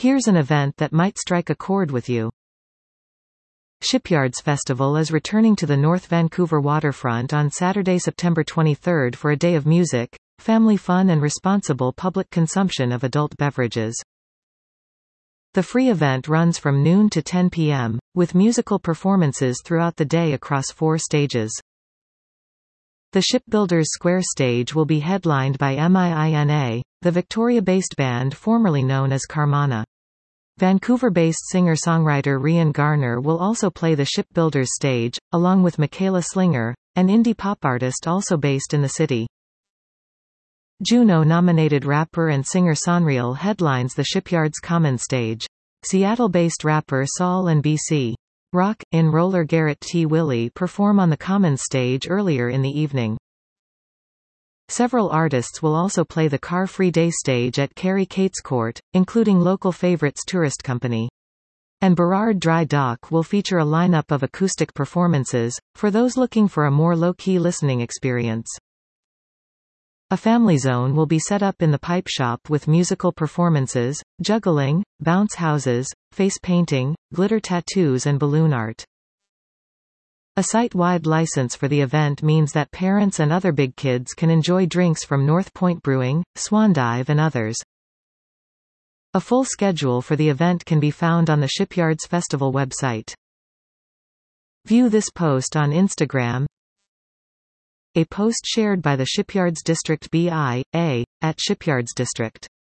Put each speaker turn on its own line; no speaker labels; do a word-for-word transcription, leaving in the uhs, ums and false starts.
Here's an event that might strike a chord with you. Shipyards Festival is returning to the North Vancouver waterfront on Saturday, September twenty-third for a day of music, family fun and responsible public consumption of adult beverages. The free event runs from noon to ten p m, with musical performances throughout the day across four stages. The Shipbuilders Square stage will be headlined by MIINA, the Victoria-based band formerly known as Carmana. Vancouver-based singer-songwriter Rian Garner will also play the Shipbuilders stage, along with Michaela Slinger, an indie pop artist also based in the city. Juno-nominated rapper and singer Sanreal headlines the Shipyards Common stage. Seattle-based rapper Saul and B C. Rock, in roller Garrett T. Willie perform on the Common stage earlier in the evening. Several artists will also play the Car Free Day stage at Carrie Cates Court, including local favorites Tourist Company. And Burrard Dry Dock will feature a lineup of acoustic performances, for those looking for a more low-key listening experience. A family zone will be set up in the Pipe Shop with musical performances, juggling, bounce houses, face painting, glitter tattoos and balloon art. A site-wide license for the event means that parents and other big kids can enjoy drinks from North Point Brewing, Swandive and others. A full schedule for the event can be found on the Shipyards Festival website. View this post on Instagram. A post shared by the Shipyards District B I A, at Shipyards District.